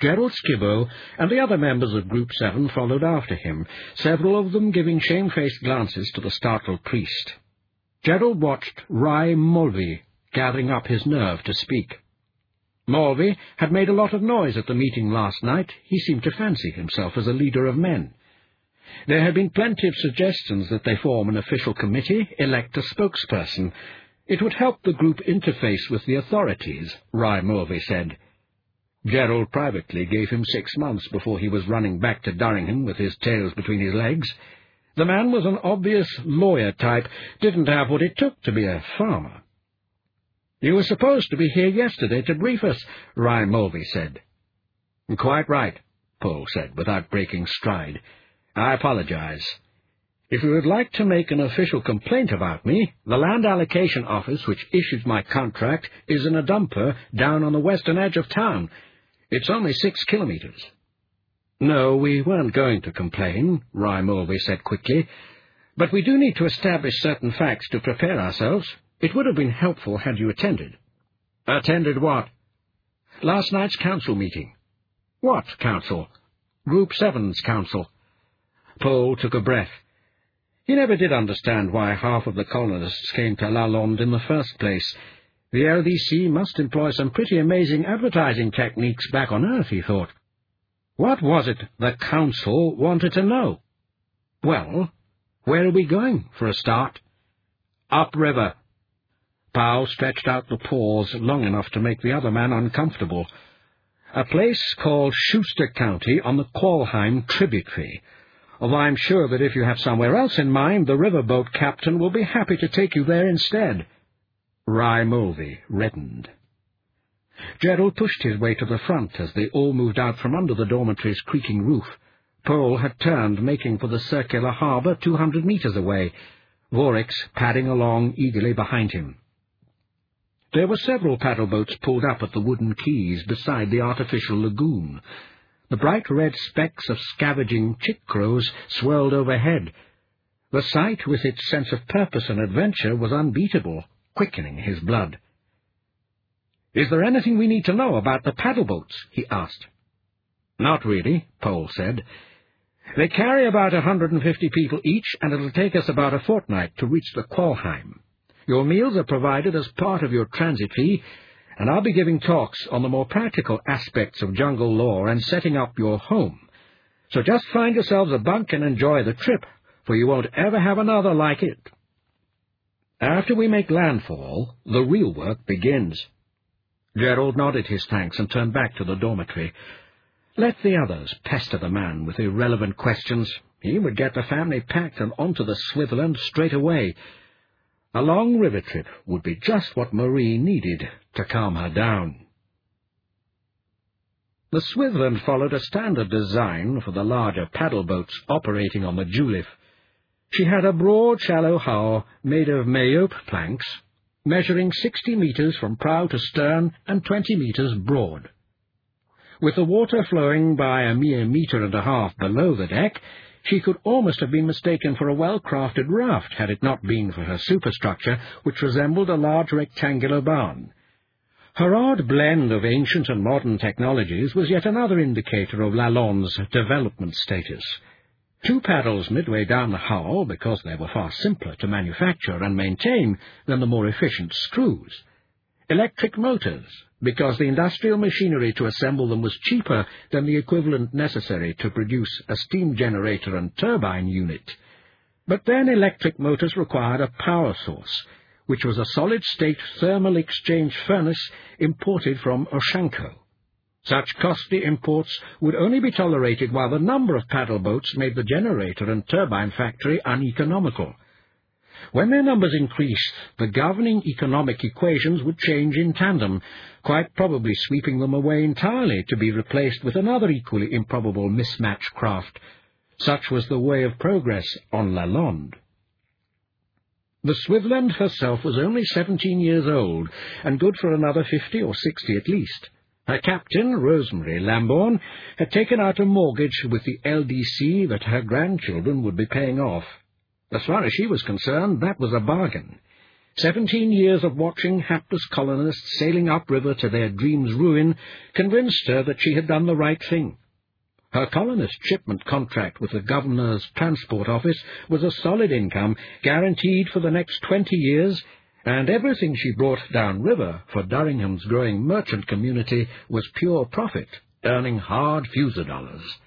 Gerald Skibbo and the other members of Group 7 followed after him, several of them giving shamefaced glances to the startled priest. Gerald watched Rai Mulvey gathering up his nerve to speak. Mulvey had made a lot of noise at the meeting last night. He seemed to fancy himself as a leader of men. There had been plenty of suggestions that they form an official committee, elect a spokesperson. It would help the group interface with the authorities, Rai Mulvey said. Gerald privately gave him 6 months before he was running back to Durringham with his tails between his legs. The man was an obvious lawyer type, didn't have what it took to be a farmer. "You were supposed to be here yesterday to brief us," Rai Mulvey said. "Quite right," Paul said, without breaking stride. "I apologize. If you would like to make an official complaint about me, the Land Allocation Office, which issues my contract, is in a dumper down on the western edge of town. It's only 6 kilometers. "No, we weren't going to complain," Rai Mulvey said quickly. "But we do need to establish certain facts to prepare ourselves. It would have been helpful had you attended." "Attended what?" "Last night's council meeting." "What council?" "Group 7's council." Paul took a breath. He never did understand why half of the colonists came to Lalonde in the first place. The LDC must employ some pretty amazing advertising techniques back on Earth, he thought. What was it the council wanted to know? "Well, where are we going, for a start?" "Upriver." Powell stretched out the pause long enough to make the other man uncomfortable. "A place called Schuster County on the Qualheim tributary. Although I'm sure that if you have somewhere else in mind, the riverboat captain will be happy to take you there instead." Rai Mulvey reddened. Gerald pushed his way to the front as they all moved out from under the dormitory's creaking roof. Paul had turned, making for the circular harbour 200 metres away, Vorix padding along eagerly behind him. There were several paddle-boats pulled up at the wooden quays beside the artificial lagoon. The bright red specks of scavenging chick-crows swirled overhead. The sight, with its sense of purpose and adventure, was unbeatable, quickening his blood. "Is there anything we need to know about the paddle-boats?" he asked. "Not really," Paul said. "They carry about 150 people each, and it'll take us about a fortnight to reach the Qualheim. Your meals are provided as part of your transit fee, and I'll be giving talks on the more practical aspects of jungle law and setting up your home. So just find yourselves a bunk and enjoy the trip, for you won't ever have another like it. After we make landfall, the real work begins." Gerald nodded his thanks and turned back to the dormitory. Let the others pester the man with irrelevant questions. He would get the family packed and onto the Switzerland straight away. A long river trip would be just what Marie needed to calm her down. The Switzerland followed a standard design for the larger paddle boats operating on the Julif. She had a broad, shallow hull made of Mayope planks, measuring 60 metres from prow to stern and 20 metres broad. With the water flowing by a mere metre and a half below the deck, she could almost have been mistaken for a well-crafted raft had it not been for her superstructure, which resembled a large rectangular barn. Her odd blend of ancient and modern technologies was yet another indicator of Lalonde's development status. 2 paddles midway down the hull, because they were far simpler to manufacture and maintain than the more efficient screws. Electric motors, because the industrial machinery to assemble them was cheaper than the equivalent necessary to produce a steam generator and turbine unit. But then electric motors required a power source, which was a solid-state thermal exchange furnace imported from Oshanko. Such costly imports would only be tolerated while the number of paddle boats made the generator and turbine factory uneconomical. When their numbers increased, the governing economic equations would change in tandem, quite probably sweeping them away entirely to be replaced with another equally improbable mismatch craft. Such was the way of progress on Lalonde. The Switzerland herself was only 17 years old, and good for another 50 or 60 at least. Her captain, Rosemary Lambourne, had taken out a mortgage with the LDC that her grandchildren would be paying off. As far as she was concerned, that was a bargain. 17 years of watching hapless colonists sailing upriver to their dreams' ruin convinced her that she had done the right thing. Her colonist shipment contract with the Governor's Transport Office was a solid income, guaranteed for the next 20 years, and everything she brought downriver for Durringham's growing merchant community was pure profit, earning hard fusar dollars.